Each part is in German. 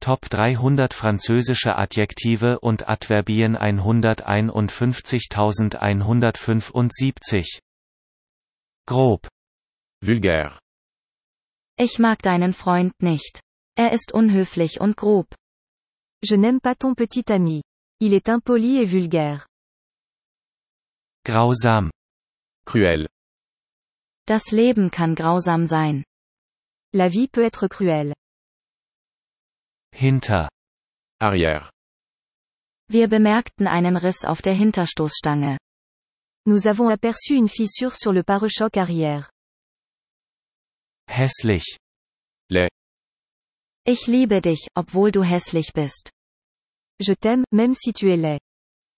Top 300 französische Adjektive und Adverbien 151.175. Grob. Vulgaire. Ich mag deinen Freund nicht. Er ist unhöflich und grob. Je n'aime pas ton petit ami. Il est impoli et vulgaire. Grausam. Cruel. Das Leben kann grausam sein. La vie peut être cruelle. Hinter. Arrière. Wir bemerkten einen Riss auf der Hinterstoßstange. Nous avons aperçu une fissure sur le pare-choc arrière. Hässlich. Laid. Ich liebe dich, obwohl du hässlich bist. Je t'aime, même si tu es laid.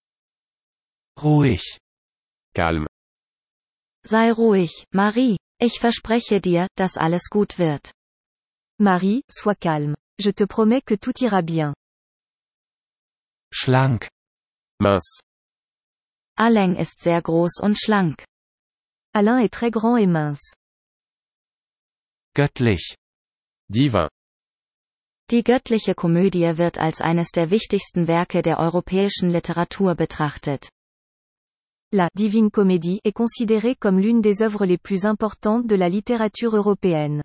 Ruhig. Calme. Sei ruhig, Marie. Ich verspreche dir, dass alles gut wird. Marie, sois calme. Je te promets que tout ira bien. Schlank. Mince. Alain ist sehr groß und schlank. Alain est très grand et mince. Göttlich. Divin. Die göttliche Komödie wird als eines der wichtigsten Werke der europäischen Literatur betrachtet. La Divine Comédie est considérée comme l'une des œuvres les plus importantes de la littérature européenne.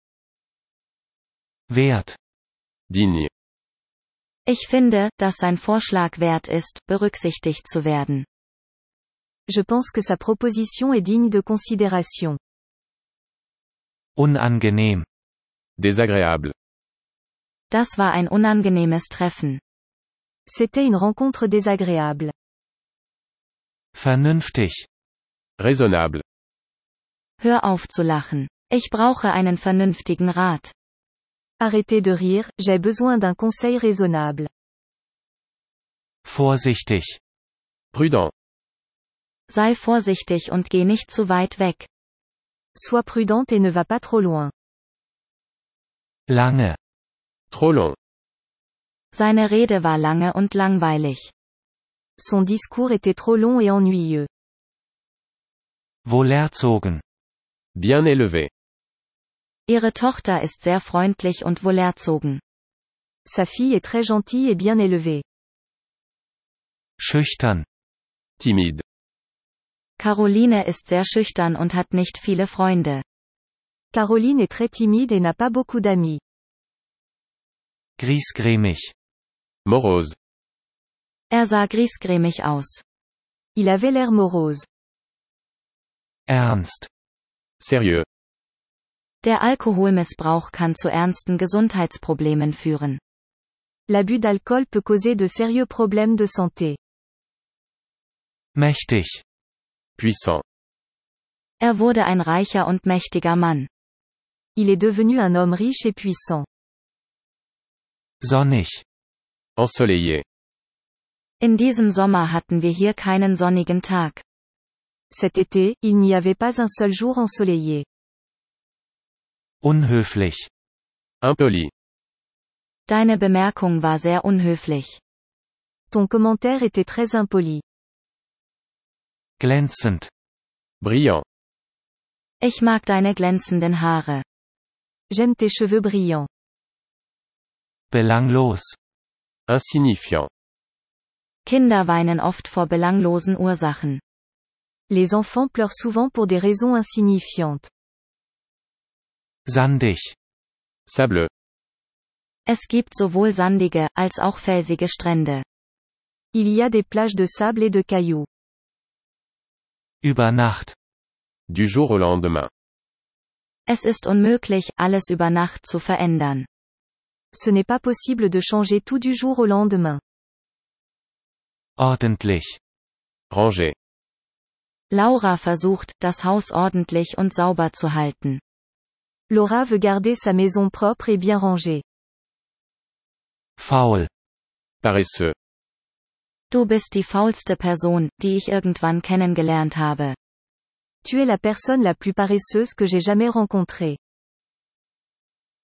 Wert. Digne. Ich finde, dass sein Vorschlag wert ist, berücksichtigt zu werden. Je pense que sa proposition est digne de considération. Unangenehm. Désagréable. Das war ein unangenehmes Treffen. C'était une rencontre désagréable. Vernünftig. Raisonnable. Hör auf zu lachen. Ich brauche einen vernünftigen Rat. Arrêtez de rire, j'ai besoin d'un conseil raisonnable. Vorsichtig. Prudent. Sei vorsichtig und geh nicht zu weit weg. Sois prudente et ne va pas trop loin. Lange. Trop long. Seine Rede war lange und langweilig. Son discours était trop long et ennuyeux. Wohlerzogen. Bien élevé. Ihre Tochter ist sehr freundlich und wohlerzogen. Sa fille est très gentille et bien élevée. Schüchtern. Timide. Caroline ist sehr schüchtern und hat nicht viele Freunde. Caroline est très timide et n'a pas beaucoup d'amis. Griesgrämig. Morose. Er sah griesgrämig aus. Il avait l'air morose. Ernst. Sérieux. Der Alkoholmissbrauch kann zu ernsten Gesundheitsproblemen führen. L'abus d'alcool peut causer de sérieux problèmes de santé. Mächtig. Puissant. Er wurde ein reicher und mächtiger Mann. Il est devenu un homme riche et puissant. Sonnig. Ensoleillé. In diesem Sommer hatten wir hier keinen sonnigen Tag. Cet été, il n'y avait pas un seul jour ensoleillé. Unhöflich. Impoli. Deine Bemerkung war sehr unhöflich. Ton commentaire était très impoli. Glänzend. Brillant. Ich mag deine glänzenden Haare. J'aime tes cheveux brillants. Belanglos. Insignifiant. Kinder weinen oft vor belanglosen Ursachen. Les enfants pleurent souvent pour des raisons insignifiantes. Sandig. Sableux. Es gibt sowohl sandige, als auch felsige Strände. Il y a des plages de sable et de cailloux. Über Nacht. Du jour au lendemain. Es ist unmöglich, alles über Nacht zu verändern. Ce n'est pas possible de changer tout du jour au lendemain. Ordentlich. Rangé. Laura versucht, das Haus ordentlich und sauber zu halten. Laura veut garder sa maison propre et bien rangée. Faul. Paresseux. Du bist die faulste Person, die ich irgendwann kennengelernt habe. Tu es la personne la plus paresseuse que j'ai jamais rencontrée.